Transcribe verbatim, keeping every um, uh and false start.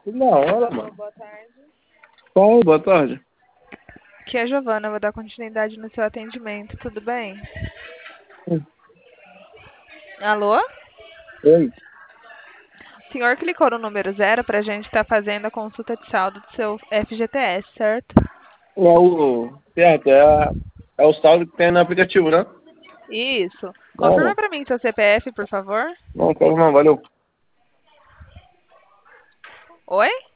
Tudo na hora, Alô, mano. boa tarde. Bom, boa tarde. Aqui é a Giovana, eu vou dar continuidade no seu atendimento, tudo bem? Hum. Alô? Oi. O senhor clicou no número zero para a gente estar fazendo a consulta de saldo do seu F G T S, certo? É o. Certo, é, a- é o saldo que tem no aplicativo, né? Isso. Não, Confirma não. para mim seu C P F, por favor. Não, quero não, valeu. Oi?